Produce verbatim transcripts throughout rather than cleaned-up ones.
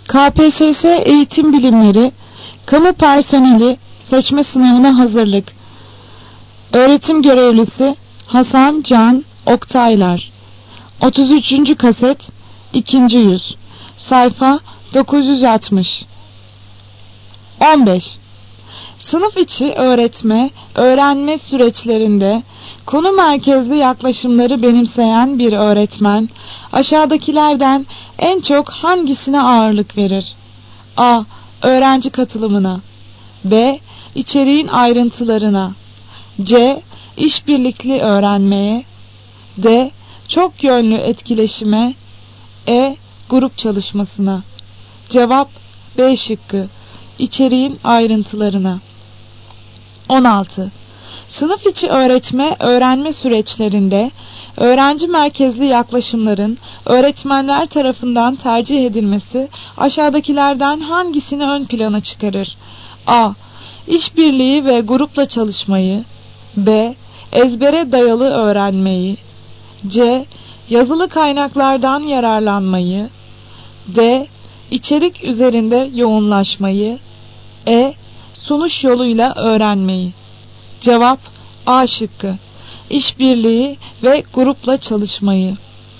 K P S S Eğitim Bilimleri Kamu Personeli Seçme Sınavına Hazırlık. Öğretim Görevlisi Hasan Can Oktaylar. otuz üçüncü kaset ikinci yüz. Sayfa dokuz yüz altmış. on beş. Sınıf içi öğretme, öğrenme süreçlerinde konu merkezli yaklaşımları benimseyen bir öğretmen, aşağıdakilerden en çok hangisine ağırlık verir? A. Öğrenci katılımına. B. İçeriğin ayrıntılarına. C. İşbirlikli öğrenmeye. D. Çok yönlü etkileşime. E. Grup çalışmasına. Cevap B şıkkı. İçeriğin ayrıntılarına. on altı. Sınıf içi öğretme, öğrenme süreçlerinde öğrenci merkezli yaklaşımların öğretmenler tarafından tercih edilmesi aşağıdakilerden hangisini ön plana çıkarır? A. İşbirliği ve grupla çalışmayı. B. Ezbere dayalı öğrenmeyi. C. Yazılı kaynaklardan yararlanmayı. D. İçerik üzerinde yoğunlaşmayı. E. Sunuş yoluyla öğrenmeyi. Cevap A şıkkı. İşbirliği ve grupla çalışmayı.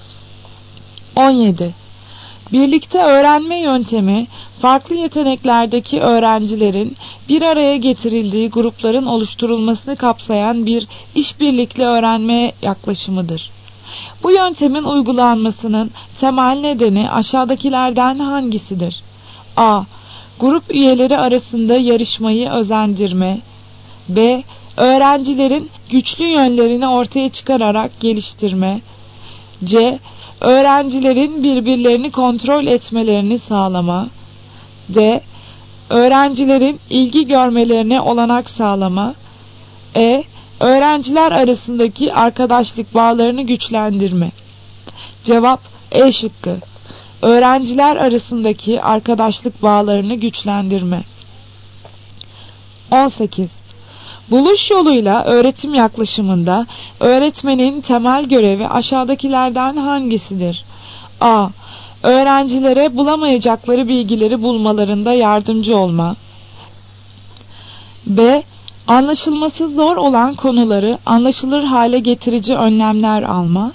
on yedi. Birlikte öğrenme yöntemi, farklı yeteneklerdeki öğrencilerin bir araya getirildiği grupların oluşturulmasını kapsayan bir işbirlikli öğrenme yaklaşımıdır. Bu yöntemin uygulanmasının temel nedeni aşağıdakilerden hangisidir? A. Grup üyeleri arasında yarışmayı özendirme. B. Öğrencilerin güçlü yönlerini ortaya çıkararak geliştirme. C. Öğrencilerin birbirlerini kontrol etmelerini sağlama. D. Öğrencilerin ilgi görmelerine olanak sağlama. E. Öğrenciler arasındaki arkadaşlık bağlarını güçlendirme. Cevap E şıkkı. Öğrenciler arasındaki arkadaşlık bağlarını güçlendirme. on sekiz. Buluş yoluyla öğretim yaklaşımında öğretmenin temel görevi aşağıdakilerden hangisidir? A. Öğrencilere bulamayacakları bilgileri bulmalarında yardımcı olma. B. Anlaşılması zor olan konuları anlaşılır hale getirici önlemler alma.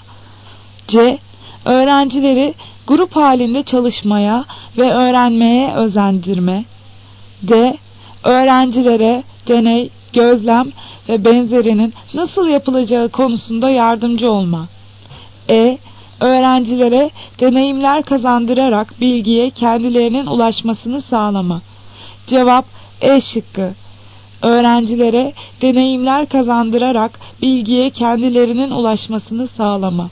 C. Öğrencileri grup halinde çalışmaya ve öğrenmeye özendirme. D. Öğrencilere deney, gözlem ve benzerinin nasıl yapılacağı konusunda yardımcı olma. E. Öğrencilere deneyimler kazandırarak bilgiye kendilerinin ulaşmasını sağlama. Cevap E şıkkı. Öğrencilere deneyimler kazandırarak bilgiye kendilerinin ulaşmasını sağlama.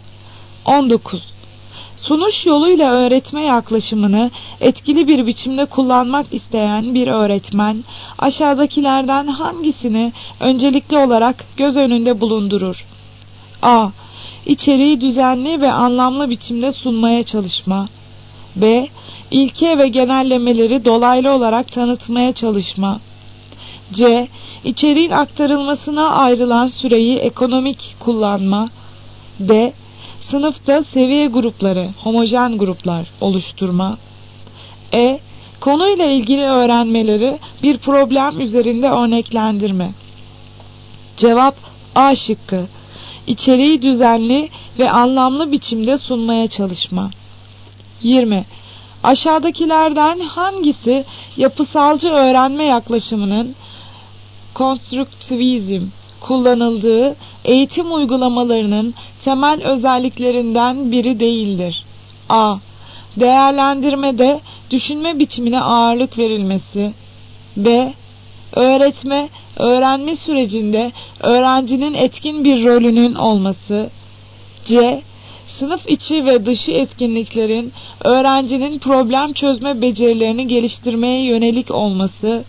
on dokuz. Sunuş yoluyla öğretme yaklaşımını etkili bir biçimde kullanmak isteyen bir öğretmen, aşağıdakilerden hangisini öncelikli olarak göz önünde bulundurur? A. İçeriği düzenli ve anlamlı biçimde sunmaya çalışma. B. İlke ve genellemeleri dolaylı olarak tanıtmaya çalışma. C. İçeriğin aktarılmasına ayrılan süreyi ekonomik kullanma. D. Sınıfta seviye grupları, homojen gruplar oluşturma. E. Konuyla ilgili öğrenmeleri bir problem üzerinde örneklendirme. Cevap A şıkkı. İçeriği düzenli ve anlamlı biçimde sunmaya çalışma. yirmi. Aşağıdakilerden hangisi yapısalcı öğrenme yaklaşımının konstruktivizm kullanıldığı eğitim uygulamalarının temel özelliklerinden biri değildir? A. Değerlendirmede düşünme biçimine ağırlık verilmesi. B. Öğretme, öğrenme sürecinde öğrencinin etkin bir rolünün olması. C. Sınıf içi ve dışı etkinliklerin öğrencinin problem çözme becerilerini geliştirmeye yönelik olması.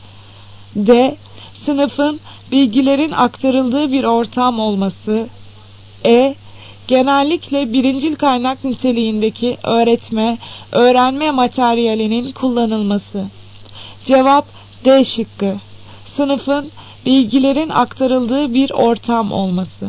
D. Sınıfın bilgilerin aktarıldığı bir ortam olması. E. Genellikle birincil kaynak niteliğindeki öğretme, öğrenme materyalinin kullanılması. Cevap D şıkkı. Sınıfın bilgilerin aktarıldığı bir ortam olması.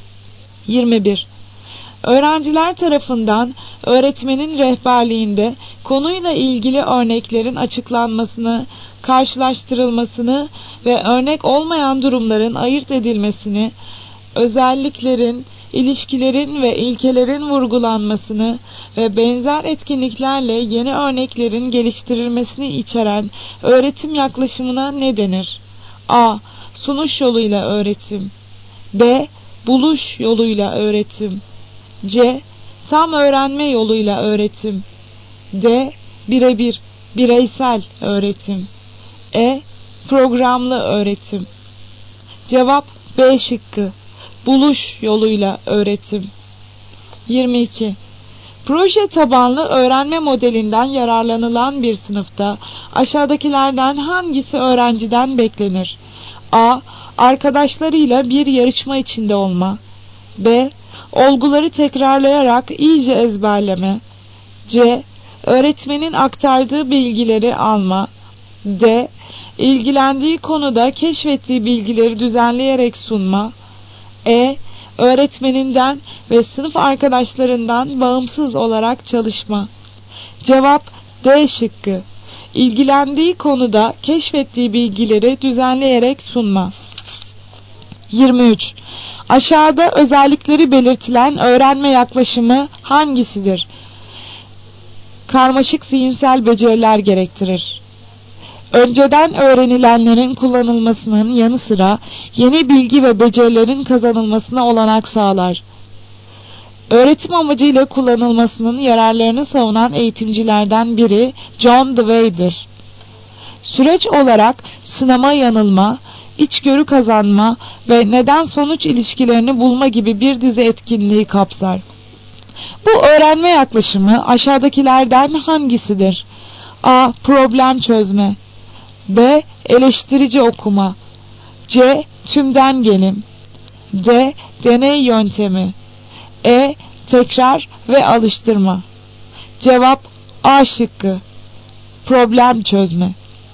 yirmi bir. Öğrenciler tarafından öğretmenin rehberliğinde konuyla ilgili örneklerin açıklanmasını, karşılaştırılmasını ve örnek olmayan durumların ayırt edilmesini, özelliklerin, ilişkilerin ve ilkelerin vurgulanmasını ve benzer etkinliklerle yeni örneklerin geliştirilmesini içeren öğretim yaklaşımına ne denir? A. Sunuş yoluyla öğretim. B. Buluş yoluyla öğretim. C. Tam öğrenme yoluyla öğretim. D. Birebir, bireysel öğretim. E. Programlı öğretim. Cevap B şıkkı. Buluş yoluyla öğretim. yirmi iki. Proje tabanlı öğrenme modelinden yararlanılan bir sınıfta aşağıdakilerden hangisi öğrenciden beklenir? A. Arkadaşlarıyla bir yarışma içinde olma. B. Olguları tekrarlayarak iyice ezberleme. C. Öğretmenin aktardığı bilgileri alma. D. İlgilendiği konuda keşfettiği bilgileri düzenleyerek sunma. E. Öğretmeninden ve sınıf arkadaşlarından bağımsız olarak çalışma. Cevap D şıkkı. İlgilendiği konuda keşfettiği bilgileri düzenleyerek sunma. yirmi üç. Aşağıda özellikleri belirtilen öğrenme yaklaşımı hangisidir? Karmaşık zihinsel beceriler gerektirir. Önceden öğrenilenlerin kullanılmasının yanı sıra yeni bilgi ve becerilerin kazanılmasına olanak sağlar. Öğretim amacıyla kullanılmasının yararlarını savunan eğitimcilerden biri John Dewey'dir. Süreç olarak sınama yanılma, içgörü kazanma ve neden-sonuç ilişkilerini bulma gibi bir dizi etkinliği kapsar. Bu öğrenme yaklaşımı aşağıdakilerden hangisidir? A. Problem çözme. B. Eleştirici okuma. C. Tümden gelim. D. Deney yöntemi. E. Tekrar ve alıştırma. Cevap A şıkkı. Problem çözme.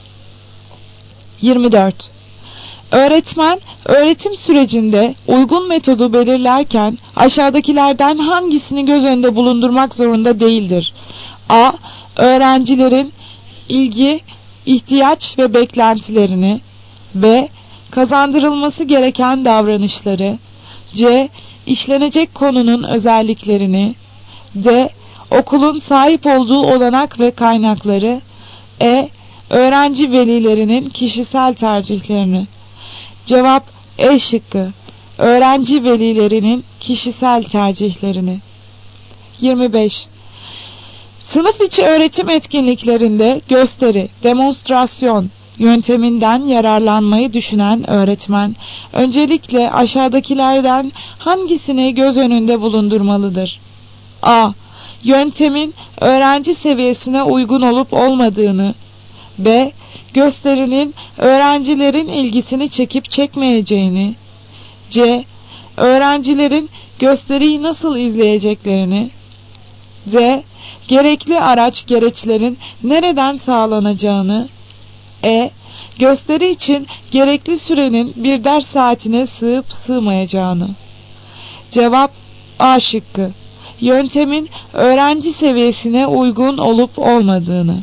yirmi dört. Öğretmen, öğretim sürecinde uygun metodu belirlerken aşağıdakilerden hangisini göz önünde bulundurmak zorunda değildir? A. Öğrencilerin ilgi, ihtiyaç ve beklentilerini. B. Kazandırılması gereken davranışları. C. İşlenecek konunun özelliklerini. D. Okulun sahip olduğu olanak ve kaynakları. E. Öğrenci velilerinin kişisel tercihlerini. Cevap E şıkkı. Öğrenci velilerinin kişisel tercihlerini. yirmi beş. Sınıf içi öğretim etkinliklerinde gösteri, demonstrasyon yönteminden yararlanmayı düşünen öğretmen, öncelikle aşağıdakilerden hangisini göz önünde bulundurmalıdır? A. Yöntemin öğrenci seviyesine uygun olup olmadığını. B. Gösterinin öğrencilerin ilgisini çekip çekmeyeceğini. C. Öğrencilerin gösteriyi nasıl izleyeceklerini. D. Gerekli araç gereçlerin nereden sağlanacağını. E. Gösteri için gerekli sürenin bir ders saatine sığıp sığmayacağını. Cevap A şıkkı. Yöntemin öğrenci seviyesine uygun olup olmadığını.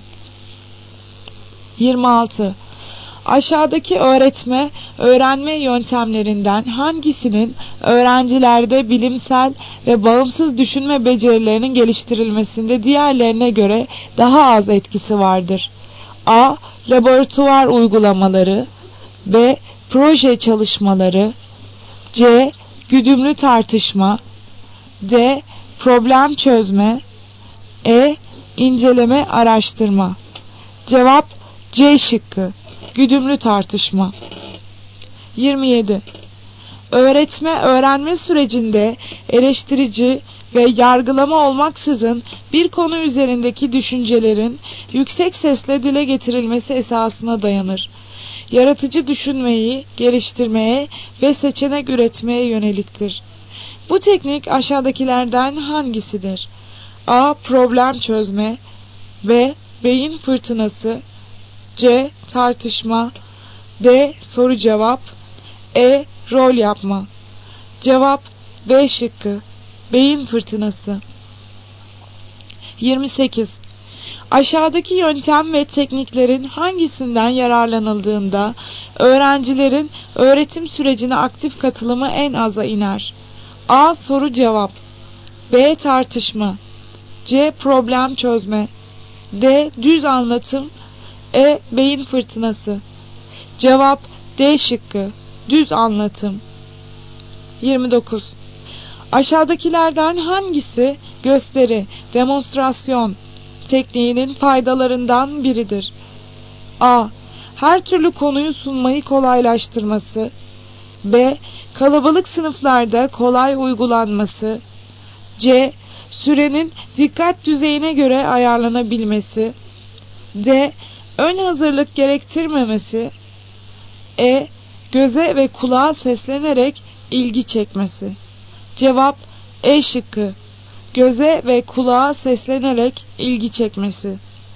yirmi altı. Aşağıdaki öğretme, öğrenme yöntemlerinden hangisinin öğrencilerde bilimsel ve bağımsız düşünme becerilerinin geliştirilmesinde diğerlerine göre daha az etkisi vardır? A. Laboratuvar uygulamaları. B. Proje çalışmaları. C. Güdümlü tartışma. D. Problem çözme. E. İnceleme araştırma. Cevap C şıkkı. Güdümlü tartışma. yirmi yedi. Öğretme öğrenme sürecinde eleştirici ve yargılama olmaksızın bir konu üzerindeki düşüncelerin yüksek sesle dile getirilmesi esasına dayanır. Yaratıcı düşünmeyi geliştirmeye ve seçenek üretmeye yöneliktir. Bu teknik aşağıdakilerden hangisidir? A. Problem çözme. B. Beyin fırtınası. C. Tartışma. D. Soru cevap. E. Rol yapma. Cevap B şıkkı. Beyin fırtınası. yirmi sekiz. Aşağıdaki yöntem ve tekniklerin hangisinden yararlanıldığında öğrencilerin öğretim sürecine aktif katılımı en aza iner? A. Soru cevap, B. Tartışma, C. Problem çözme, D. Düz anlatım, E. Beyin fırtınası. Cevap D şıkkı, düz anlatım. yirmi dokuz. Aşağıdakilerden hangisi gösteri, demonstrasyon tekniğinin faydalarından biridir? A. Her türlü konuyu sunmayı kolaylaştırması, B. Kalabalık sınıflarda kolay uygulanması, C. Sürenin dikkat düzeyine göre ayarlanabilmesi, D. Ön hazırlık gerektirmemesi, E. Göze ve kulağa seslenerek ilgi çekmesi. Cevap E şıkkı, göze ve kulağa seslenerek ilgi çekmesi.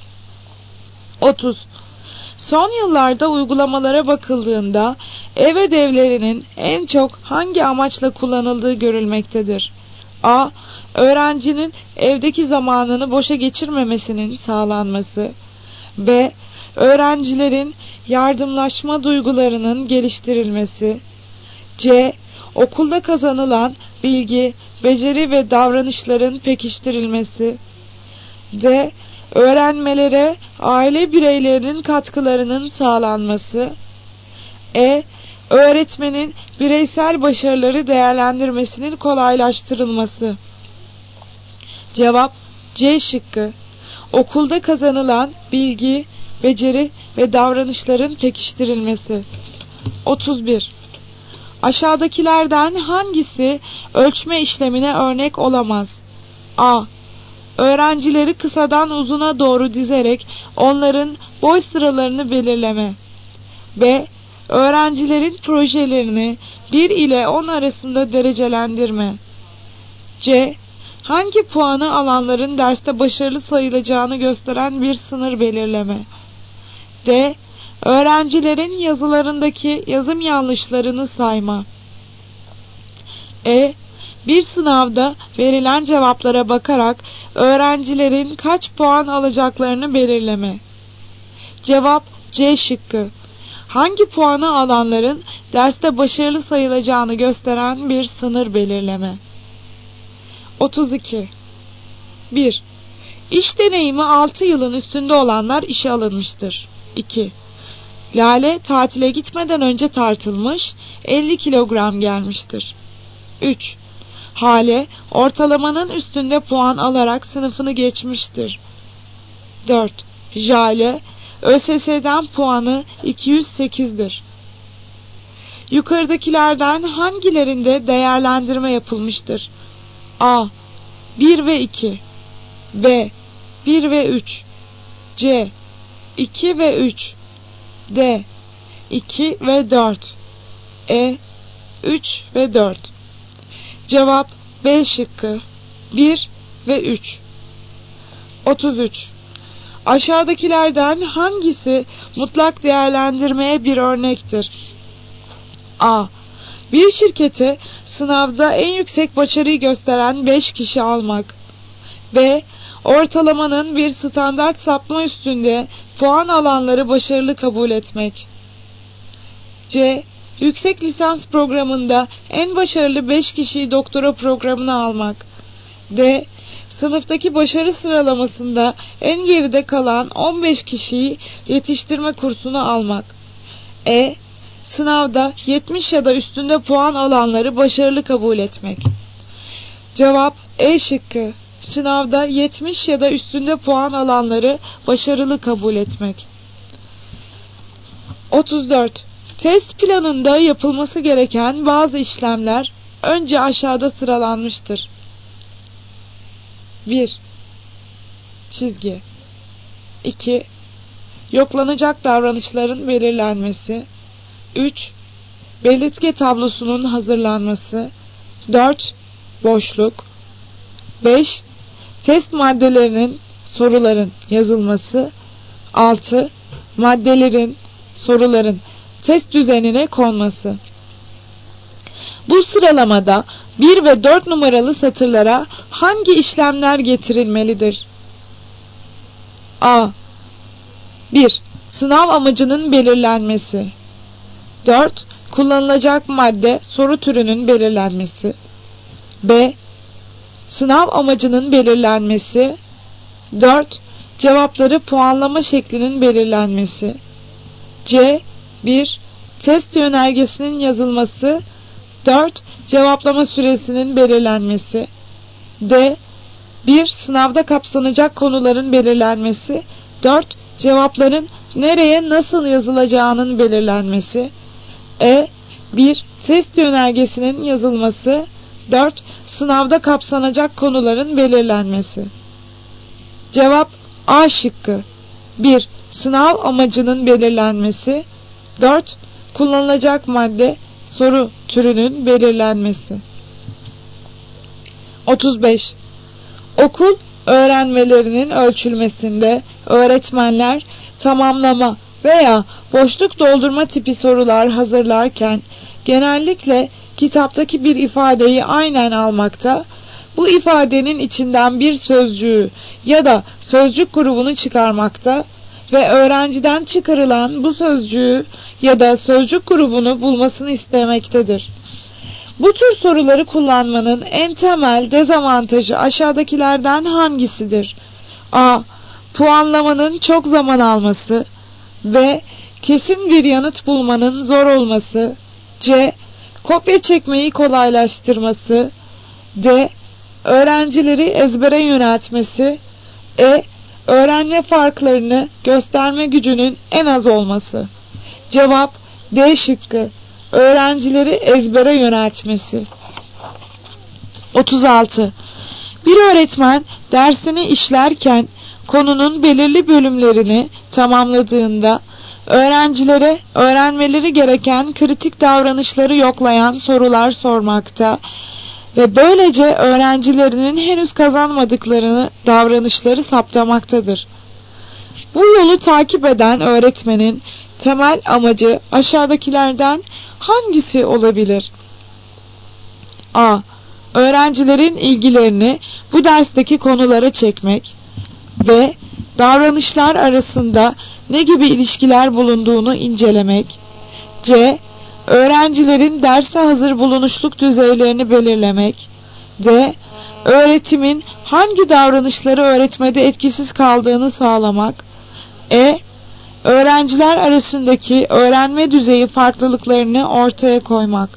otuz. Son yıllarda uygulamalara bakıldığında ev ödevlerinin en çok hangi amaçla kullanıldığı görülmektedir? A. Öğrencinin evdeki zamanını boşa geçirmemesinin sağlanması, B. Öğrencilerin yardımlaşma duygularının geliştirilmesi, C. Okulda kazanılan bilgi, beceri ve davranışların pekiştirilmesi, D. Öğrenmelere aile bireylerinin katkılarının sağlanması, E. Öğretmenin bireysel başarıları değerlendirmesinin kolaylaştırılması. Cevap C şıkkı, okulda kazanılan bilgi, beceri ve davranışların pekiştirilmesi. otuz bir. Aşağıdakilerden hangisi ölçme işlemine örnek olamaz? A. Öğrencileri kısadan uzuna doğru dizerek onların boy sıralarını belirleme. B. Öğrencilerin projelerini bir ile on arasında derecelendirme. C. Hangi puanı alanların derste başarılı sayılacağını gösteren bir sınır belirleme. D. Öğrencilerin yazılarındaki yazım yanlışlarını sayma. E. Bir sınavda verilen cevaplara bakarak öğrencilerin kaç puan alacaklarını belirleme. Cevap C şıkkı, hangi puanı alanların derste başarılı sayılacağını gösteren bir sınır belirleme. otuz iki. bir. İş deneyimi altı yılın üstünde olanlar işe alınmıştır. iki. Lale tatile gitmeden önce tartılmış, elli kilogram gelmiştir. üç. Hale ortalamanın üstünde puan alarak sınıfını geçmiştir. dört. Jale ÖSS'den puanı iki yüz sekiz'dir. Yukarıdakilerden hangilerinde değerlendirme yapılmıştır? A. bir ve iki, B. bir ve üç, C. iki ve üç, D. iki ve dört, E. üç ve dört. Cevap B şıkkı, bir ve üç. otuz üç. Aşağıdakilerden hangisi mutlak değerlendirmeye bir örnektir? A. Bir şirkete sınavda en yüksek başarıyı gösteren beş kişi almak. B. Ortalamanın bir standart sapma üstünde puan alanları başarılı kabul etmek. C. Yüksek lisans programında en başarılı beş kişiyi doktora programına almak. D. Sınıftaki başarı sıralamasında en geride kalan on beş kişiyi yetiştirme kursuna almak. E. Sınavda yetmiş ya da üstünde puan alanları başarılı kabul etmek. Cevap E şıkkı, sınavda yetmiş ya da üstünde puan alanları başarılı kabul etmek. otuz dört. Test planında yapılması gereken bazı işlemler önce aşağıda sıralanmıştır. bir. Çizgi. iki. Yoklanacak davranışların belirlenmesi. üç. Belirtge tablosunun hazırlanması. dört. Boşluk. beş. Test maddelerinin, soruların yazılması. altı. Maddelerin, soruların test düzenine konması. Bu sıralamada bir ve dört numaralı satırlara hangi işlemler getirilmelidir? A. bir. Sınav amacının belirlenmesi. dört. Kullanılacak madde, soru türünün belirlenmesi. B. Sınav amacının belirlenmesi. dört. Cevapları puanlama şeklinin belirlenmesi. C. bir. Test yönergesinin yazılması. dört. Cevaplama süresinin belirlenmesi. D. bir. Sınavda kapsanacak konuların belirlenmesi. dört. Cevapların nereye nasıl yazılacağının belirlenmesi. E. bir. Test yönergesinin yazılması. dört. Sınavda kapsanacak konuların belirlenmesi. Cevap A şıkkı. bir. Sınav amacının belirlenmesi. dört. Kullanılacak madde, soru türünün belirlenmesi. otuz beş. Okul öğrenmelerinin ölçülmesinde öğretmenler tamamlama veya boşluk doldurma tipi sorular hazırlarken genellikle kitaptaki bir ifadeyi aynen almakta, bu ifadenin içinden bir sözcüğü ya da sözcük grubunu çıkarmakta ve öğrenciden çıkarılan bu sözcüğü ya da sözcük grubunu bulmasını istemektedir. Bu tür soruları kullanmanın en temel dezavantajı aşağıdakilerden hangisidir? A. Puanlamanın çok zaman alması. B. Kesin bir yanıt bulmanın zor olması. C. Kopya çekmeyi kolaylaştırması. D. Öğrencileri ezbere yöneltmesi. E. Öğrenme farklarını gösterme gücünün en az olması. Cevap D şıkkı. Öğrencileri ezbere yöneltmesi. otuz altı. Bir öğretmen dersini işlerken konunun belirli bölümlerini tamamladığında öğrencilere öğrenmeleri gereken kritik davranışları yoklayan sorular sormakta ve böylece öğrencilerinin henüz kazanmadıklarını davranışları saptamaktadır. Bu yolu takip eden öğretmenin temel amacı aşağıdakilerden hangisi olabilir? A. Öğrencilerin ilgilerini bu dersteki konulara çekmek. B. Davranışlar arasında ne gibi ilişkiler bulunduğunu incelemek. C. Öğrencilerin derse hazır bulunuşluk düzeylerini belirlemek. D. Öğretimin hangi davranışları öğretmede etkisiz kaldığını sağlamak. E. Öğrenciler arasındaki öğrenme düzeyi farklılıklarını ortaya koymak.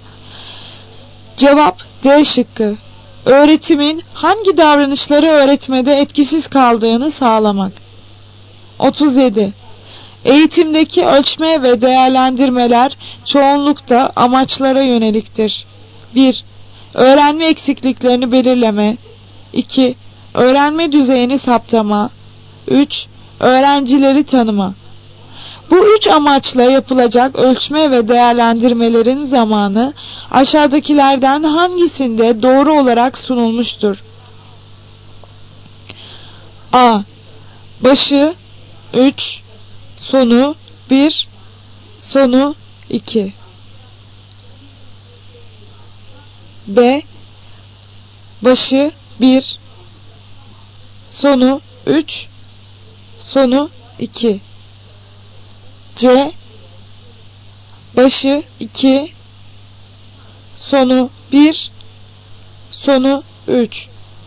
Cevap D şıkkı. Öğretimin hangi davranışları öğretmede etkisiz kaldığını sağlamak. otuz yedi. Eğitimdeki ölçme ve değerlendirmeler çoğunlukta amaçlara yöneliktir. bir. Öğrenme eksikliklerini belirleme. iki. Öğrenme düzeyini saptama. üç. Öğrencileri tanıma. Bu üç amaçla yapılacak ölçme ve değerlendirmelerin zamanı aşağıdakilerden hangisinde doğru olarak sunulmuştur? A. Başı üç, sonu bir, sonu iki. B. Başı bir, sonu üç, sonu iki. C. Başı iki, sonu bir, sonu üç.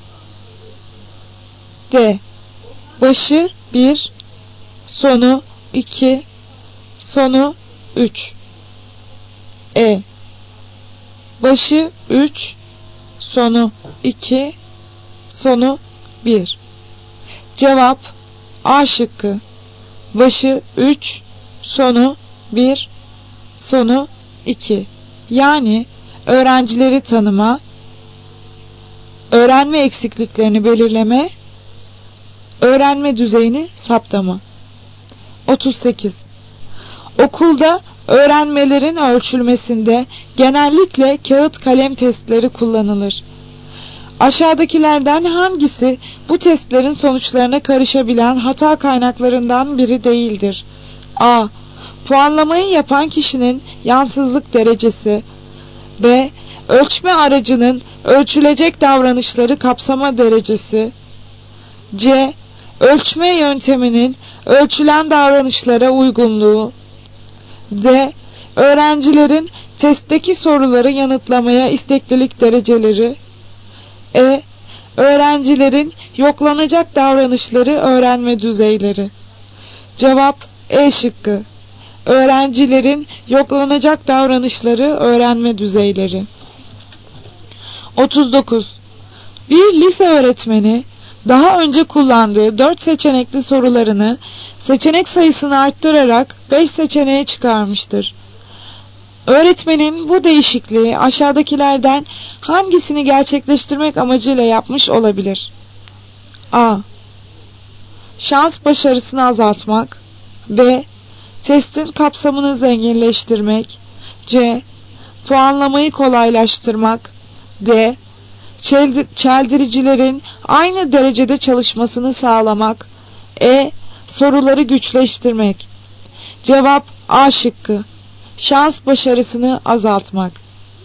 D. Başı bir, sonu iki, sonu üç. E. Başı üç, sonu iki, sonu bir. Cevap A şıkkı. Başı üç, sonu bir, sonu iki. Yani öğrencileri tanıma, öğrenme eksikliklerini belirleme, öğrenme düzeyini saptama. otuz sekiz. Okulda öğrenmelerin ölçülmesinde genellikle kağıt kalem testleri kullanılır. Aşağıdakilerden hangisi bu testlerin sonuçlarına karışabilen hata kaynaklarından biri değildir? A. Puanlamayı yapan kişinin yansızlık derecesi. B. Ölçme aracının ölçülecek davranışları kapsama derecesi. C. Ölçme yönteminin ölçülen davranışlara uygunluğu. D. Öğrencilerin testteki soruları yanıtlamaya isteklilik dereceleri. E. Öğrencilerin yoklanacak davranışları öğrenme düzeyleri. Cevap E şıkkı. Öğrencilerin yoklanacak davranışları öğrenme düzeyleri. otuz dokuz. Bir lise öğretmeni daha önce kullandığı dört seçenekli sorularını seçenek sayısını arttırarak beş seçeneğe çıkarmıştır. Öğretmenin bu değişikliği aşağıdakilerden hangisini gerçekleştirmek amacıyla yapmış olabilir? A. Şans başarısını azaltmak. B. Testin kapsamını zenginleştirmek. C. Puanlamayı kolaylaştırmak. D. Çeldiricilerin aynı derecede çalışmasını sağlamak. E. Soruları güçleştirmek. Cevap A şıkkı. Şans başarısını azaltmak.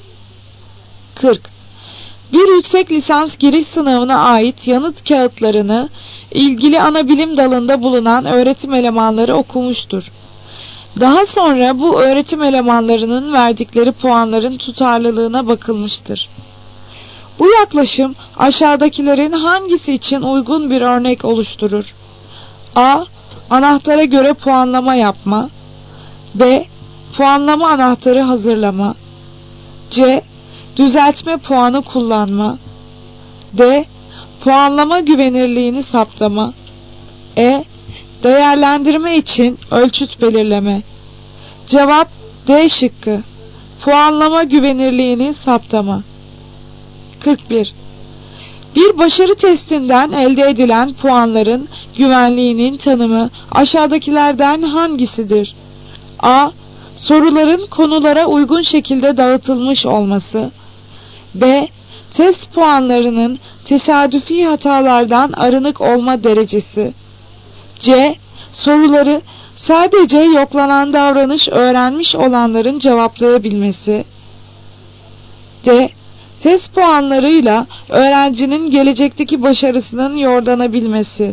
kırk. Bir yüksek lisans giriş sınavına ait yanıt kağıtlarını ilgili ana bilim dalında bulunan öğretim elemanları okumuştur. Daha sonra bu öğretim elemanlarının verdikleri puanların tutarlılığına bakılmıştır. Bu yaklaşım aşağıdakilerin hangisi için uygun bir örnek oluşturur? A. Anahtara göre puanlama yapma. B. Puanlama anahtarı hazırlama. C. Düzeltme puanı kullanma. D. Puanlama güvenirliğini saptama. E. Değerlendirme için ölçüt belirleme. Cevap D şıkkı. Puanlama güvenirliğini saptama. kırk bir. Bir başarı testinden elde edilen puanların güvenliğinin tanımı aşağıdakilerden hangisidir? A. Soruların konulara uygun şekilde dağıtılmış olması. B. Test puanlarının tesadüfi hatalardan arınık olma derecesi. C. Soruları sadece yoklanan davranış öğrenmiş olanların cevaplayabilmesi. D. Test puanlarıyla öğrencinin gelecekteki başarısının yordanılabilmesi.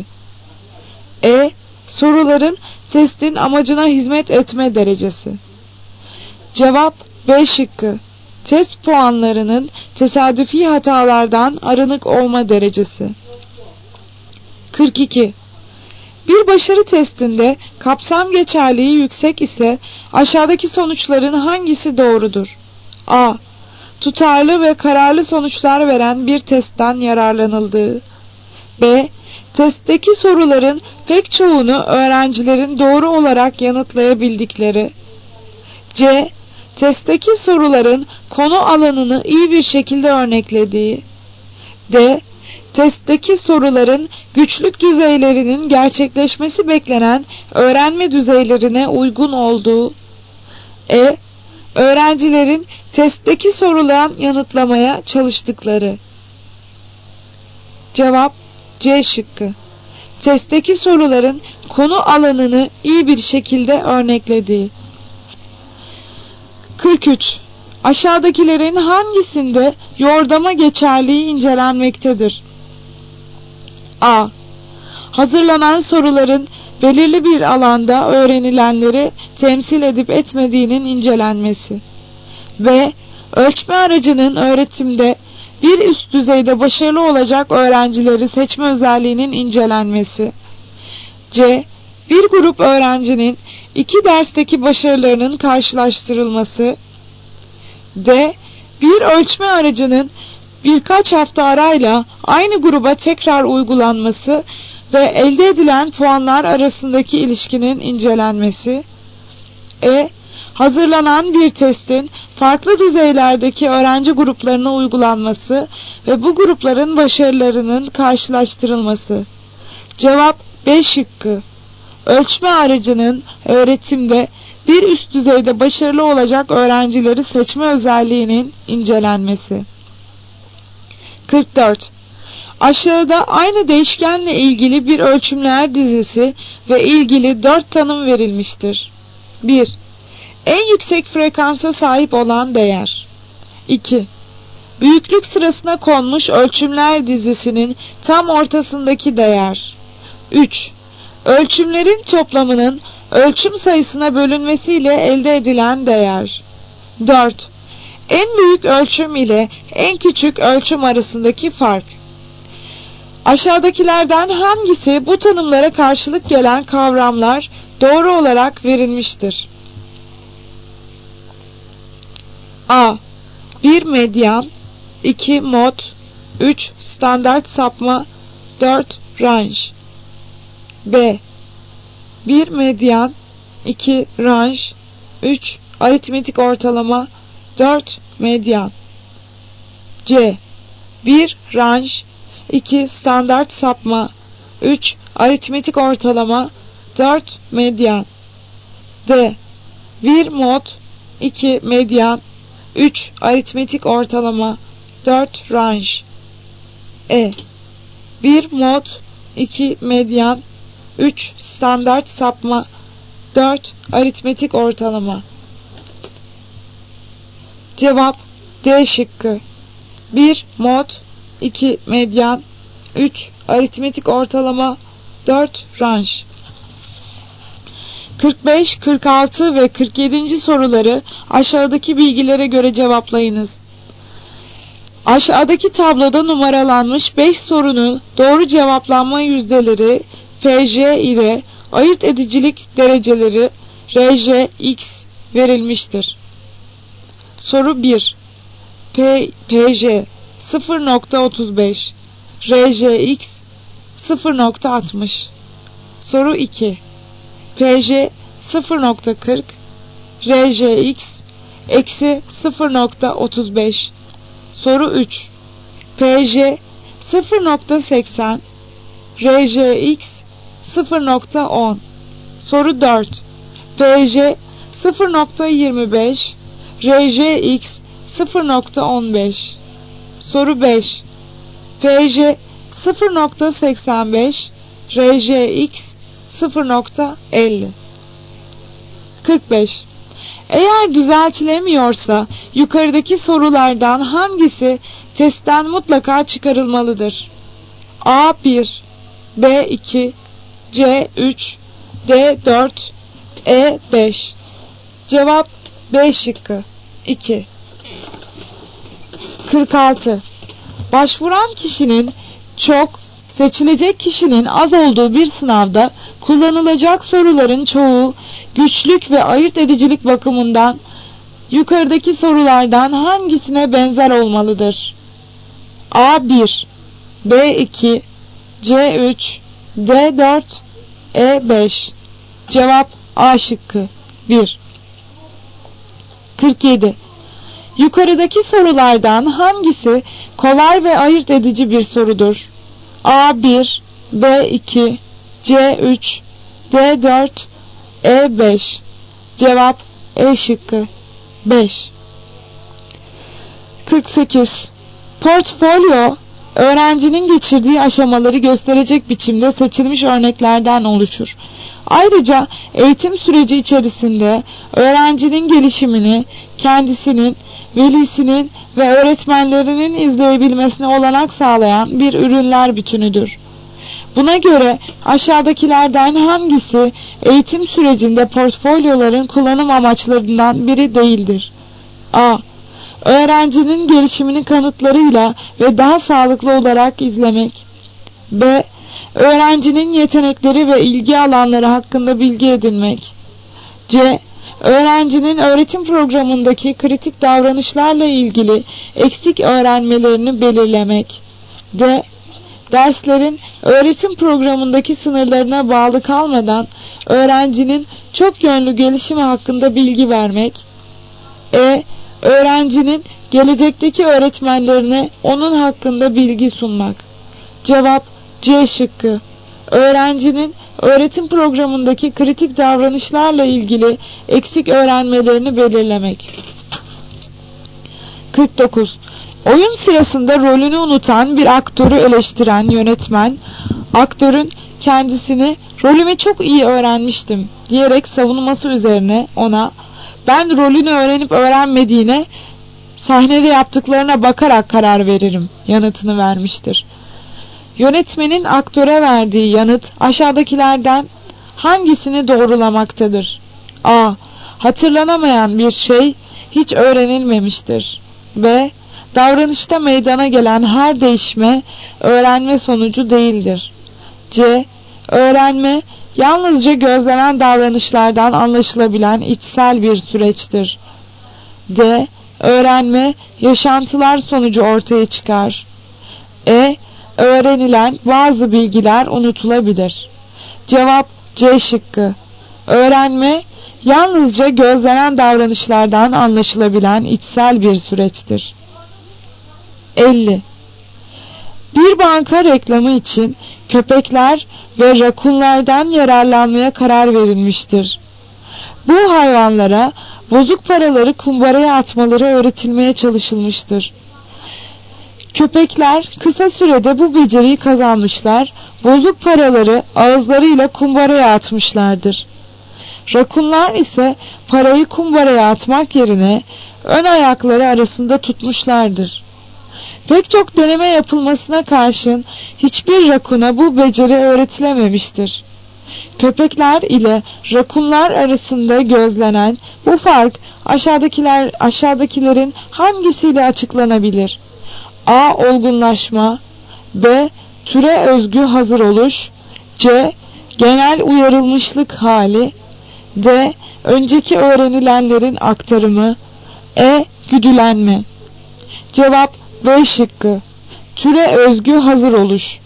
E. Soruların testin amacına hizmet etme derecesi. Cevap B şıkkı. Test puanlarının tesadüfi hatalardan arınık olma derecesi. kırk iki. Bir başarı testinde kapsam geçerliği yüksek ise aşağıdaki sonuçların hangisi doğrudur? A. Tutarlı ve kararlı sonuçlar veren bir testten yararlanıldığı. B. Testteki soruların pek çoğunu öğrencilerin doğru olarak yanıtlayabildikleri. C. Testteki soruların konu alanını iyi bir şekilde örneklediği. D. Testteki soruların güçlük düzeylerinin gerçekleşmesi beklenen öğrenme düzeylerine uygun olduğu. E. Öğrencilerin testteki sorulan yanıtlamaya çalıştıkları. Cevap C şıkkı. Testteki soruların konu alanını iyi bir şekilde örneklediği. kırk üç. Aşağıdakilerin hangisinde yordama geçerliği incelenmektedir? A. Hazırlanan soruların belirli bir alanda öğrenilenleri temsil edip etmediğinin incelenmesi. B. Ölçme aracının öğretimde bir üst düzeyde başarılı olacak öğrencileri seçme özelliğinin incelenmesi. C. Bir grup öğrencinin iki dersteki başarılarının karşılaştırılması. D. Bir ölçme aracının birkaç hafta arayla aynı gruba tekrar uygulanması ve elde edilen puanlar arasındaki ilişkinin incelenmesi. E. Hazırlanan bir testin farklı düzeylerdeki öğrenci gruplarına uygulanması ve bu grupların başarılarının karşılaştırılması. Cevap B şıkkı. Ölçme aracının öğretimde bir üst düzeyde başarılı olacak öğrencileri seçme özelliğinin incelenmesi. kırk dört. Aşağıda aynı değişkenle ilgili bir ölçümler dizisi ve ilgili dört tanım verilmiştir. bir. En yüksek frekansa sahip olan değer. iki. Büyüklük sırasına konmuş ölçümler dizisinin tam ortasındaki değer. üç. Ölçümlerin toplamının ölçüm sayısına bölünmesiyle elde edilen değer. dört. En büyük ölçüm ile en küçük ölçüm arasındaki fark. Aşağıdakilerden hangisi bu tanımlara karşılık gelen kavramlar doğru olarak verilmiştir? A. bir Medyan, iki Mod, üç Standart sapma, dört Range. B. bir Medyan, iki Range, üç Aritmetik ortalama, dört Medyan. C. bir Range, iki Standart sapma, üç Aritmetik ortalama, dört Medyan. D. bir Mod, iki Medyan, üç Aritmetik ortalama, dört Range. E. bir Mod, iki Medyan, üç Standart sapma, dört Aritmetik ortalama. Cevap D şıkkı. bir Mod, iki Medyan, üç Aritmetik ortalama, dört Range. kırk beş, kırk altı ve kırk yedinci soruları aşağıdaki bilgilere göre cevaplayınız. Aşağıdaki tabloda numaralanmış beş sorunun doğru cevaplanma yüzdeleri F J ile ayırt edicilik dereceleri R J X verilmiştir. Soru bir. P, PJ sıfır nokta otuz beş, R J X sıfır nokta altmış. Soru iki. P J sıfır nokta kırk, R J X eksi sıfır nokta otuz beş. Soru üç. P J sıfır nokta seksen, R J X sıfır nokta on. Soru dört. P J sıfır nokta yirmi beş, R J X sıfır nokta on beş. Soru beş. P J sıfır nokta seksen beş, R J X sıfır nokta elli. kırk beş. Eğer düzeltilemiyorsa yukarıdaki sorulardan hangisi testten mutlaka çıkarılmalıdır? A bir, B iki, C üç, D dört, E beş. Cevap B şıkkı. iki. kırk altı. Başvuran kişinin çok, seçilecek kişinin az olduğu bir sınavda kullanılacak soruların çoğu güçlük ve ayırt edicilik bakımından yukarıdaki sorulardan hangisine benzer olmalıdır? A bir, B iki, C üç, D dört, E beş. Cevap A şıkkı. bir. kırk yedi. Yukarıdaki sorulardan hangisi kolay ve ayırt edici bir sorudur? A bir, B iki, C üç, D dört, E beş. Cevap E şıkkı. beş. kırk sekiz. Portfolyo, öğrencinin geçirdiği aşamaları gösterecek biçimde seçilmiş örneklerden oluşur. Ayrıca eğitim süreci içerisinde öğrencinin gelişimini kendisinin, velisinin ve öğretmenlerinin izleyebilmesine olanak sağlayan bir ürünler bütünüdür. Buna göre aşağıdakilerden hangisi eğitim sürecinde portfolyoların kullanım amaçlarından biri değildir? A. Öğrencinin gelişimini kanıtlarıyla ve daha sağlıklı olarak izlemek. B. Öğrencinin yetenekleri ve ilgi alanları hakkında bilgi edinmek. C. Öğrencinin öğretim programındaki kritik davranışlarla ilgili eksik öğrenmelerini belirlemek. D. Derslerin öğretim programındaki sınırlarına bağlı kalmadan öğrencinin çok yönlü gelişimi hakkında bilgi vermek. E. Öğrencinin gelecekteki öğretmenlerine onun hakkında bilgi sunmak. Cevap C şıkkı. Öğrencinin öğretim programındaki kritik davranışlarla ilgili eksik öğrenmelerini belirlemek. kırk dokuz. Oyun sırasında rolünü unutan bir aktörü eleştiren yönetmen, aktörün kendisini "rolümü çok iyi öğrenmiştim" diyerek savunması üzerine ona "ben rolünü öğrenip öğrenmediğine sahnede yaptıklarına bakarak karar veririm" yanıtını vermiştir. Yönetmenin aktöre verdiği yanıt aşağıdakilerden hangisini doğrulamaktadır? A. Hatırlanamayan bir şey hiç öğrenilmemiştir. B. Davranışta meydana gelen her değişme öğrenme sonucu değildir. C. Öğrenme yalnızca gözlenen davranışlardan anlaşılabilen içsel bir süreçtir. D. Öğrenme yaşantılar sonucu ortaya çıkar. E. Öğrenilen bazı bilgiler unutulabilir. Cevap C şıkkı. Öğrenme yalnızca gözlenen davranışlardan anlaşılabilen içsel bir süreçtir. elli. Bir banka reklamı için köpekler ve rakunlardan yararlanmaya karar verilmiştir. Bu hayvanlara bozuk paraları kumbaraya atmaları öğretilmeye çalışılmıştır. Köpekler kısa sürede bu beceriyi kazanmışlar, bozuk paraları ağızlarıyla kumbaraya atmışlardır. Rakunlar ise parayı kumbaraya atmak yerine ön ayakları arasında tutmuşlardır. Pek çok deneme yapılmasına karşın hiçbir rakuna bu beceri öğretilememiştir. Köpekler ile rakunlar arasında gözlenen bu fark aşağıdakiler aşağıdakilerin hangisiyle açıklanabilir? A. Olgunlaşma. B. Türe özgü hazır oluş. C. Genel uyarılmışlık hali. D. Önceki öğrenilenlerin aktarımı. E. Güdülenme. Cevap B şıkkı. Türe özgü hazır oluş.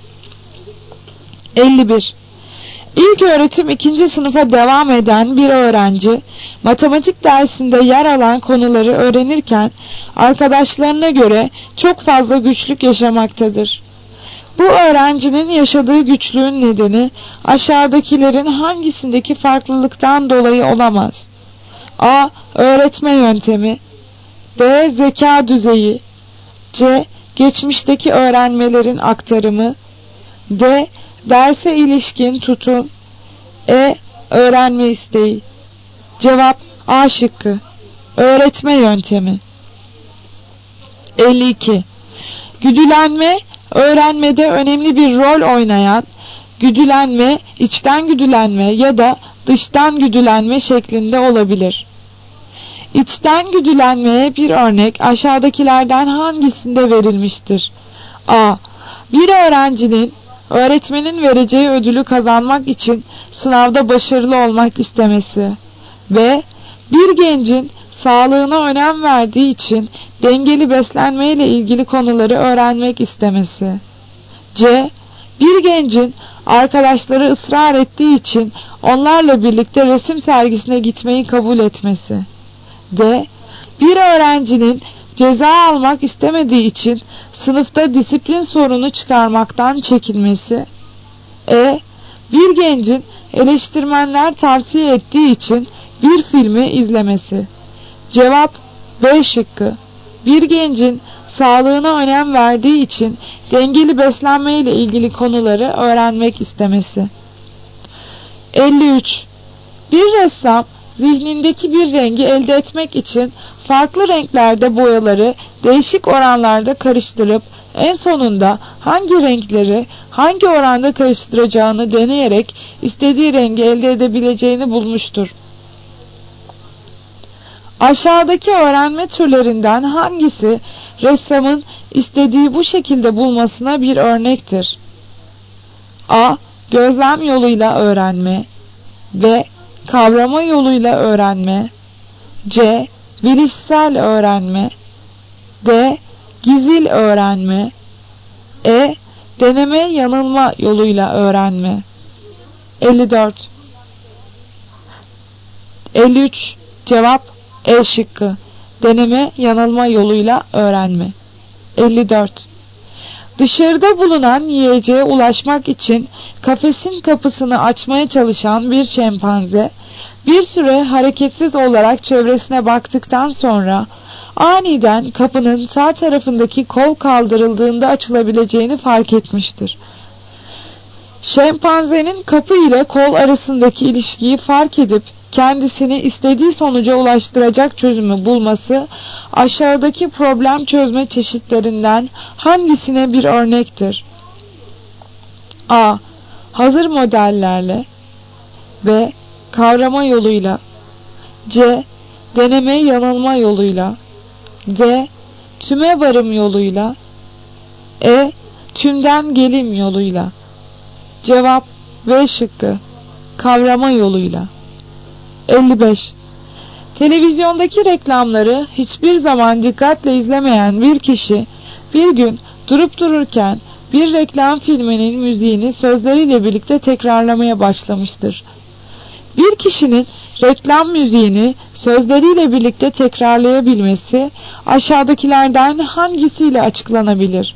elli bir. İlk öğretim ikinci sınıfa devam eden bir öğrenci, matematik dersinde yer alan konuları öğrenirken arkadaşlarına göre çok fazla güçlük yaşamaktadır. Bu öğrencinin yaşadığı güçlüğün nedeni aşağıdakilerin hangisindeki farklılıktan dolayı olamaz? A. Öğretme yöntemi. B. Zeka düzeyi. C. Geçmişteki öğrenmelerin aktarımı. D. Derse ilişkin tutum. E. Öğrenme isteği. Cevap A şıkkı. Öğretme yöntemi. elli iki. Güdülenme, öğrenmede önemli bir rol oynayan, güdülenme, içten güdülenme ya da dıştan güdülenme şeklinde olabilir. İçten güdülenmeye bir örnek aşağıdakilerden hangisinde verilmiştir? A. Bir öğrencinin öğretmenin vereceği ödülü kazanmak için sınavda başarılı olmak istemesi. B. Bir gencin sağlığına önem verdiği için dengeli beslenmeyle ilgili konuları öğrenmek istemesi. C. Bir gencin arkadaşları ısrar ettiği için onlarla birlikte resim sergisine gitmeyi kabul etmesi. D. Bir öğrencinin ceza almak istemediği için sınıfta disiplin sorunu çıkarmaktan çekinmesi. E. Bir gencin eleştirmenler tavsiye ettiği için bir filmi izlemesi. Cevap B şıkkı. Bir gencin sağlığına önem verdiği için dengeli beslenme ile ilgili konuları öğrenmek istemesi. elli üç. Bir ressam zihnindeki bir rengi elde etmek için farklı renklerde boyaları değişik oranlarda karıştırıp en sonunda hangi renkleri hangi oranda karıştıracağını deneyerek istediği rengi elde edebileceğini bulmuştur. Aşağıdaki öğrenme türlerinden hangisi ressamın istediği bu şekilde bulmasına bir örnektir? A. Gözlem yoluyla öğrenme. B. Kavrama yoluyla öğrenme. C. Bilişsel öğrenme. D. Gizil öğrenme. E. Deneme yanılma yoluyla öğrenme. elli dört. elli üç. Cevap E şıkkı. Deneme yanılma yoluyla öğrenme. elli dört. Dışarıda bulunan yiyeceğe ulaşmak için kafesin kapısını açmaya çalışan bir şempanze bir süre hareketsiz olarak çevresine baktıktan sonra aniden kapının sağ tarafındaki kol kaldırıldığında açılabileceğini fark etmiştir. Şempanzenin kapı ile kol arasındaki ilişkiyi fark edip kendisini istediği sonuca ulaştıracak çözümü bulması aşağıdaki problem çözme çeşitlerinden hangisine bir örnektir? A. Hazır modellerle. B. Kavrama yoluyla. C. Deneme yanılma yoluyla. D. Tüme varım yoluyla. E. Tümden gelim yoluyla. Cevap B şıkkı. Kavrama yoluyla. elli beş. Televizyondaki reklamları hiçbir zaman dikkatle izlemeyen bir kişi bir gün durup dururken bir reklam filminin müziğini sözleriyle birlikte tekrarlamaya başlamıştır. Bir kişinin reklam müziğini sözleriyle birlikte tekrarlayabilmesi aşağıdakilerden hangisiyle açıklanabilir?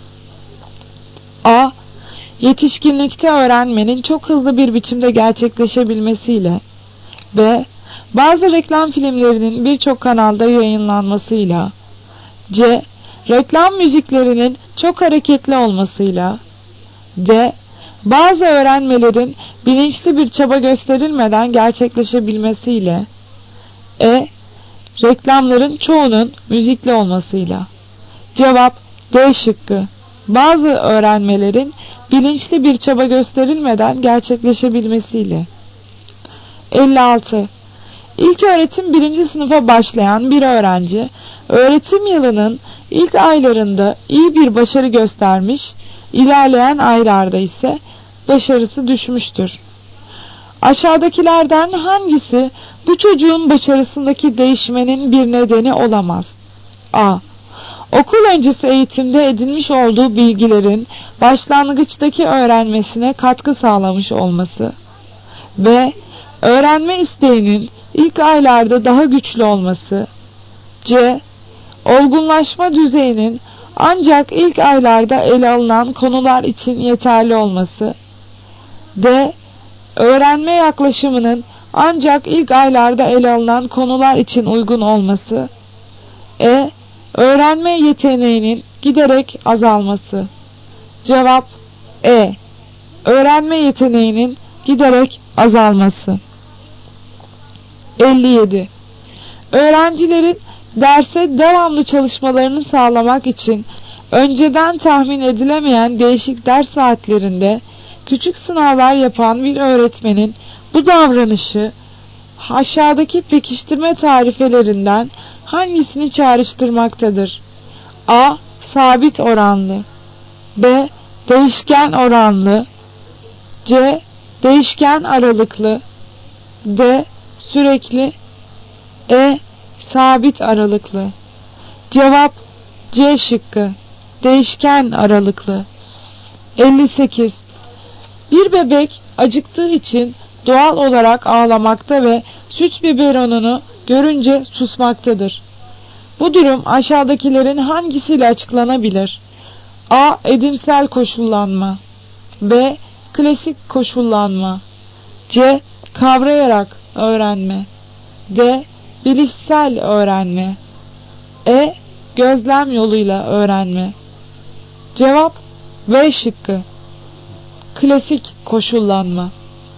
A. Yetişkinlikte öğrenmenin çok hızlı bir biçimde gerçekleşebilmesiyle. B. Bazı reklam filmlerinin birçok kanalda yayınlanmasıyla. C. Reklam müziklerinin çok hareketli olmasıyla. D. Bazı öğrenmelerin bilinçli bir çaba gösterilmeden gerçekleşebilmesiyle. E. Reklamların çoğunun müzikli olmasıyla. Cevap D şıkkı. Bazı öğrenmelerin bilinçli bir çaba gösterilmeden gerçekleşebilmesiyle. elli altı. İlköğretim birinci sınıfa başlayan bir öğrenci, öğretim yılının ilk aylarında iyi bir başarı göstermiş, ilerleyen aylarda ise başarısı düşmüştür. Aşağıdakilerden hangisi bu çocuğun başarısındaki değişmenin bir nedeni olamaz? A. Okul öncesi eğitimde edinmiş olduğu bilgilerin başlangıçtaki öğrenmesine katkı sağlamış olması. B. Öğrenme isteğinin ilk aylarda daha güçlü olması. C. Olgunlaşma düzeyinin ancak ilk aylarda ele alınan konular için yeterli olması. D. Öğrenme yaklaşımının ancak ilk aylarda ele alınan konular için uygun olması. E. Öğrenme yeteneğinin giderek azalması. Cevap E. Öğrenme yeteneğinin giderek azalması. elli yedi. Öğrencilerin derse devamlı çalışmalarını sağlamak için önceden tahmin edilemeyen değişik ders saatlerinde küçük sınavlar yapan bir öğretmenin bu davranışı aşağıdaki pekiştirme tarifelerinden hangisini çağrıştırmaktadır? A. Sabit oranlı. B. Değişken oranlı. C. Değişken aralıklı. D. Sürekli. E. Sabit aralıklı. Cevap C şıkkı. Değişken aralıklı. elli sekiz. Bir bebek acıktığı için doğal olarak ağlamakta ve süt biberonunu görünce susmaktadır. Bu durum aşağıdakilerin hangisiyle açıklanabilir? A. Edimsel koşullanma. B. Klasik koşullanma. C. Kavrayarak öğrenme. D. Bilişsel öğrenme. E. Gözlem yoluyla öğrenme. Cevap B şıkkı. Klasik koşullanma.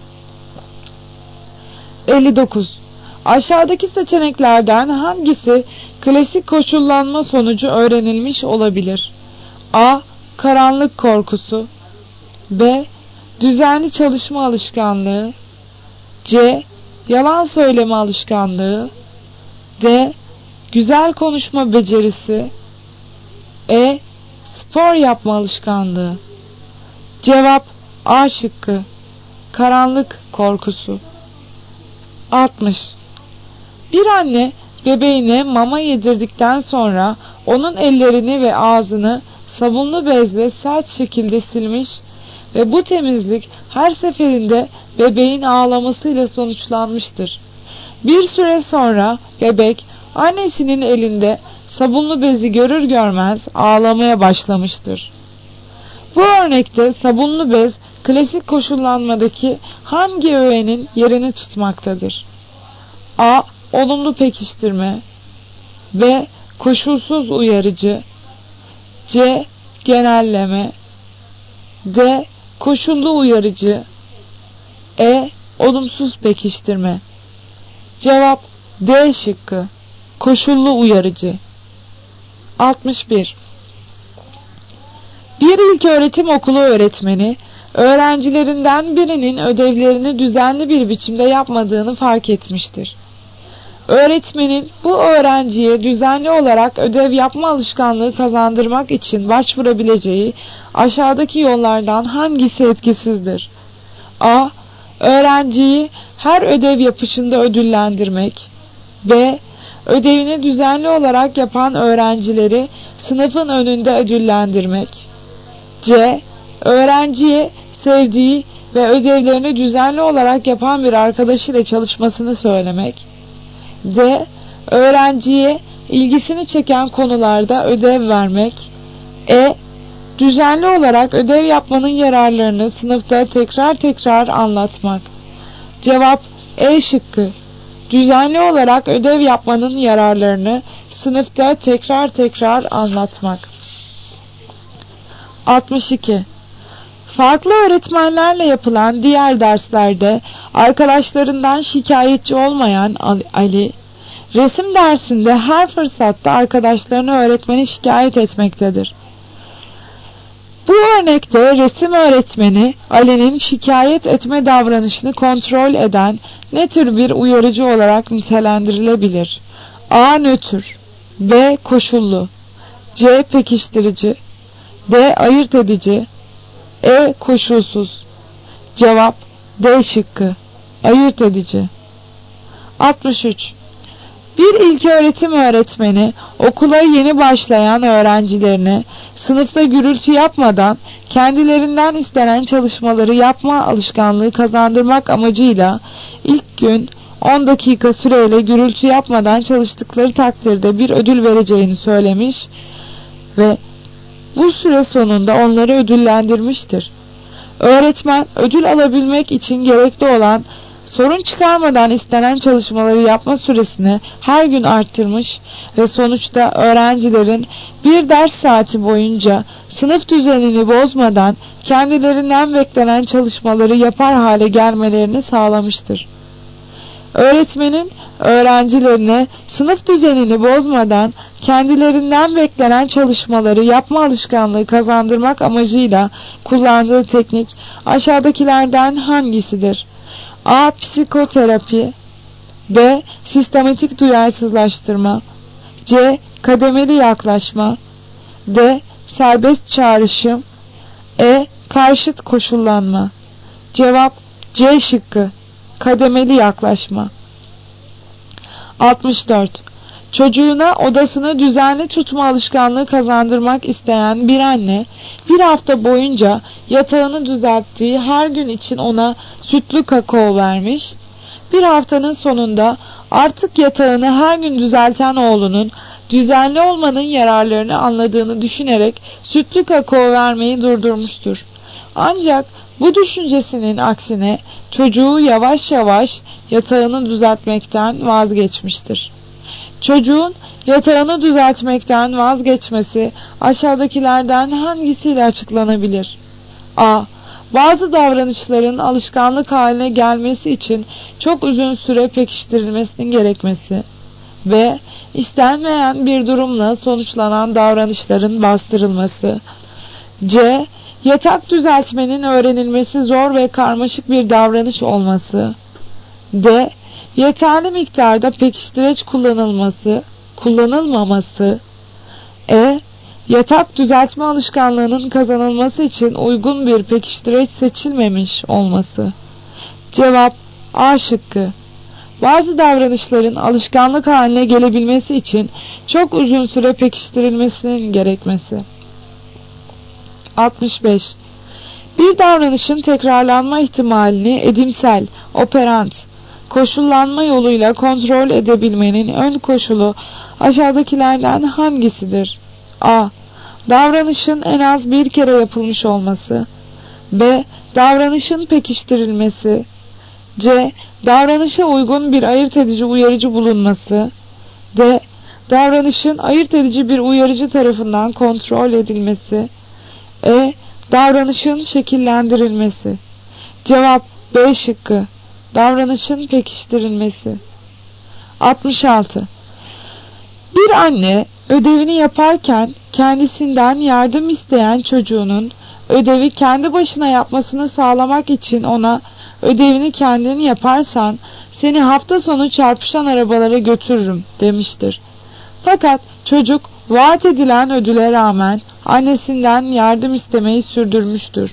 elli dokuz. Aşağıdaki seçeneklerden hangisi klasik koşullanma sonucu öğrenilmiş olabilir? A. Karanlık korkusu. B. Düzenli çalışma alışkanlığı. C. Yalan söyleme alışkanlığı. D. Güzel konuşma becerisi. E. Spor yapma alışkanlığı. Cevap A şıkkı. Karanlık korkusu. altmış. Bir anne bebeğine mama yedirdikten sonra onun ellerini ve ağzını sabunlu bezle sert şekilde silmiş ve bu temizlik her seferinde bebeğin ağlamasıyla sonuçlanmıştır. Bir süre sonra bebek annesinin elinde sabunlu bezi görür görmez ağlamaya başlamıştır. Bu örnekte sabunlu bez klasik koşullanmadaki hangi öğenin yerini tutmaktadır? A. Olumlu pekiştirme. B. Koşulsuz uyarıcı. C. Genelleme. D. Koşullu uyarıcı. E. Olumsuz pekiştirme. Cevap D şıkkı. Koşullu uyarıcı. altmış bir. Bir ilköğretim okulu öğretmeni öğrencilerinden birinin ödevlerini düzenli bir biçimde yapmadığını fark etmiştir. Öğretmenin bu öğrenciye düzenli olarak ödev yapma alışkanlığı kazandırmak için başvurabileceği aşağıdaki yollardan hangisi etkisizdir? A. Öğrenciyi her ödev yapışında ödüllendirmek. B. Ödevini düzenli olarak yapan öğrencileri sınıfın önünde ödüllendirmek. C. Öğrenciye sevdiği ve ödevlerini düzenli olarak yapan bir arkadaşıyla çalışmasını söylemek. D. Öğrenciye ilgisini çeken konularda ödev vermek. E. Düzenli olarak ödev yapmanın yararlarını sınıfta tekrar tekrar anlatmak. Cevap E şıkkı. Düzenli olarak ödev yapmanın yararlarını sınıfta tekrar tekrar anlatmak. altmış iki. Farklı öğretmenlerle yapılan diğer derslerde arkadaşlarından şikayetçi olmayan Ali, resim dersinde her fırsatta arkadaşlarını öğretmeni şikayet etmektedir. Bu örnekte resim öğretmeni Ali'nin şikayet etme davranışını kontrol eden ne tür bir uyarıcı olarak nitelendirilebilir? A. Nötr, B. Koşullu, C. Pekiştirici, D. Ayırt edici, E. Koşulsuz. Cevap D şıkkı. Ayırt edici. altmış üç. Bir ilköğretim öğretmeni okula yeni başlayan öğrencilerine sınıfta gürültü yapmadan kendilerinden istenen çalışmaları yapma alışkanlığı kazandırmak amacıyla ilk gün on dakika süreyle gürültü yapmadan çalıştıkları takdirde bir ödül vereceğini söylemiş ve bu süre sonunda onları ödüllendirmiştir. Öğretmen ödül alabilmek için gerekli olan sorun çıkarmadan istenen çalışmaları yapma süresini her gün arttırmış ve sonuçta öğrencilerin bir ders saati boyunca sınıf düzenini bozmadan kendilerinden beklenen çalışmaları yapar hale gelmelerini sağlamıştır. Öğretmenin öğrencilerine sınıf düzenini bozmadan kendilerinden beklenen çalışmaları yapma alışkanlığı kazandırmak amacıyla kullandığı teknik aşağıdakilerden hangisidir? A. Psikoterapi, B. Sistematik duyarsızlaştırma, C. Kademeli yaklaşma, D. Serbest çağrışım, E. Karşıt koşullanma. Cevap C şıkkı. Kademeli yaklaşma. altmış dört. Çocuğuna odasını düzenli tutma alışkanlığı kazandırmak isteyen bir anne bir hafta boyunca yatağını düzelttiği her gün için ona sütlü kakao vermiş. Bir haftanın sonunda artık yatağını her gün düzelten oğlunun düzenli olmanın yararlarını anladığını düşünerek sütlü kakao vermeyi durdurmuştur. Ancak bu düşüncesinin aksine çocuğu yavaş yavaş yatağını düzeltmekten vazgeçmiştir. Çocuğun yatağını düzeltmekten vazgeçmesi aşağıdakilerden hangisiyle açıklanabilir? A. Bazı davranışların alışkanlık haline gelmesi için çok uzun süre pekiştirilmesinin gerekmesi. B. İstenmeyen bir durumla sonuçlanan davranışların bastırılması. C. Yatak düzeltmenin öğrenilmesi zor ve karmaşık bir davranış olması. D. Yeterli miktarda pekiştireç kullanılması, kullanılmaması. E. Yatak düzeltme alışkanlığının kazanılması için uygun bir pekiştireç seçilmemiş olması. Cevap A şıkkı. Bazı davranışların alışkanlık haline gelebilmesi için çok uzun süre pekiştirilmesinin gerekmesi. altmış beş. Bir davranışın tekrarlanma ihtimalini edimsel, operant, koşullanma yoluyla kontrol edebilmenin ön koşulu aşağıdakilerden hangisidir? A. Davranışın en az bir kere yapılmış olması. B. Davranışın pekiştirilmesi. C. Davranışa uygun bir ayırt edici uyarıcı bulunması. D. Davranışın ayırt edici bir uyarıcı tarafından kontrol edilmesi. E. Davranışın şekillendirilmesi. Cevap B şıkkı. Davranışın pekiştirilmesi. altmış altı. Bir anne ödevini yaparken kendisinden yardım isteyen çocuğunun ödevi kendi başına yapmasını sağlamak için ona ödevini kendin yaparsan seni hafta sonu çarpışan arabalara götürürüm demiştir. Fakat çocuk vaat edilen ödüle rağmen annesinden yardım istemeyi sürdürmüştür.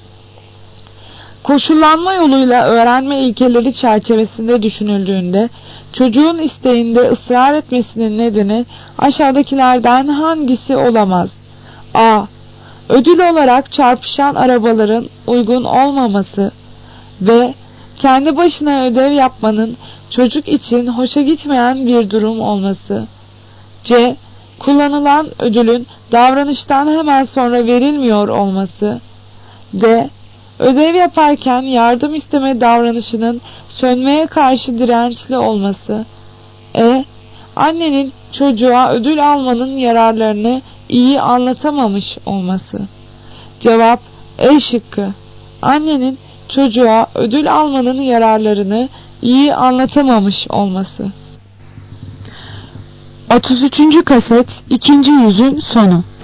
Koşullanma yoluyla öğrenme ilkeleri çerçevesinde düşünüldüğünde çocuğun isteğinde ısrar etmesinin nedeni aşağıdakilerden hangisi olamaz? A. Ödül olarak çarpışan arabaların uygun olmaması. B. Kendi başına ödev yapmanın çocuk için hoşa gitmeyen bir durum olması. C. Kullanılan ödülün davranıştan hemen sonra verilmiyor olması. D. Ödev yaparken yardım isteme davranışının sönmeye karşı dirençli olması. E. Annenin çocuğa ödül almanın yararlarını iyi anlatamamış olması. Cevap E şıkkı. Annenin çocuğa ödül almanın yararlarını iyi anlatamamış olması. otuz üçüncü kaset ikinci yüzün sonu.